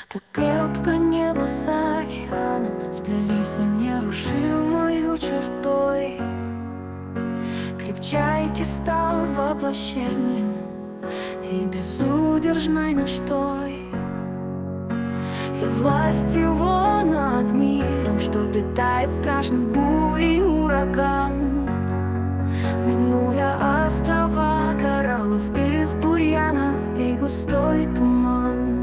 Так крепко небо с океаном сплелись нерушимою чертой. Крик чайки стал воплощением и безудержной мечтой, и власть его над миром, что питает страшных бурь и ураган. Минуя острова кораллов из бурьяна и густой туман,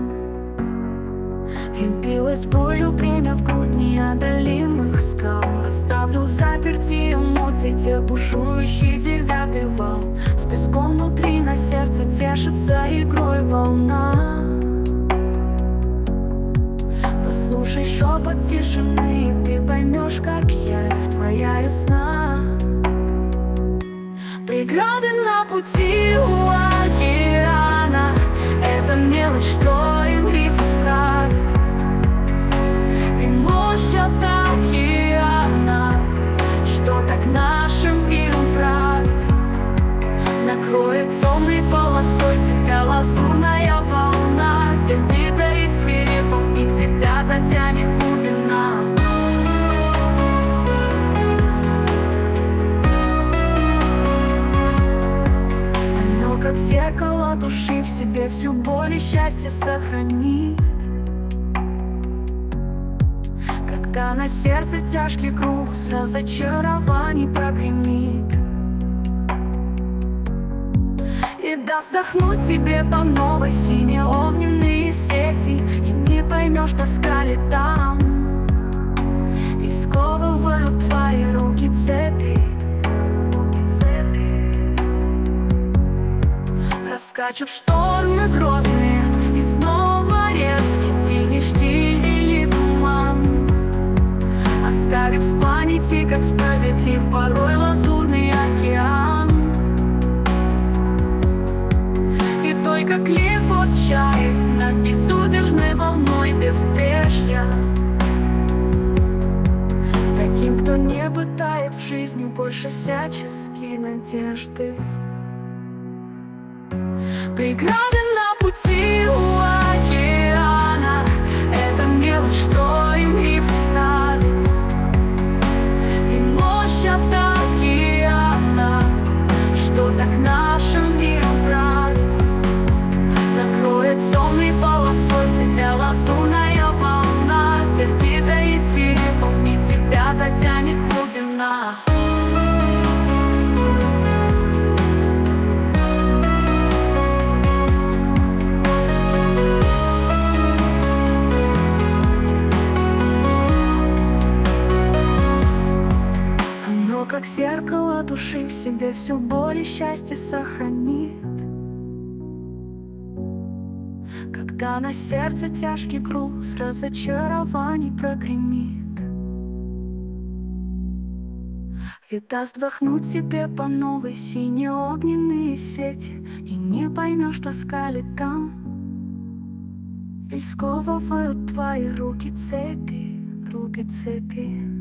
и билась болью бремя в грудь неодолимых скал. Оставлю в заперти эмоций тех бушующий девятый вал. С песком внутри на сердце тешится игрой волна. Послушай шепот тишины, и ты поймешь, как явь твоя ясна. Преграды на пути у океана — это мелочь, что им рифы ставит. И мощь от океана, что так нашим миром правит, накроет темной полосой тебя лазурная волна. Сердито и свирепо вмиг тебя затянет глубина. Оно, как зеркало души, в себе всю боль и счастье сохранит. Когда на сердце тяжкий груз разочарований прогремит, и даст вдохнуть тебе по новой сине-огненные сети, и не поймешь, тоска ли там, и сковывают твои руки цепи. Раскачут штормы грозные, и снова резкий синий штиль или туман, оставив в памяти, как справедлив порой лазурный океан. И только кликот чаек над безудержной волной безбрежья. Таким, кто не пытает в жизни больше всяческие надежды. Преграды на пути у океана — это мелочь, что им рифы ставит. И мощь от океана, что так нашим миром правит, накроет темной полосой тебя лазурная волна. Сердито и свирепо вмиг тебя затянет глубина. Как зеркало души, в себе всю боль и счастье сохранит. Когда на сердце тяжкий груз разочарований прогремит, и даст вдохнуть тебе по новой сине-огненные сети, и не поймешь, тоска ли там, и сковывают твои руки цепи, руки цепи.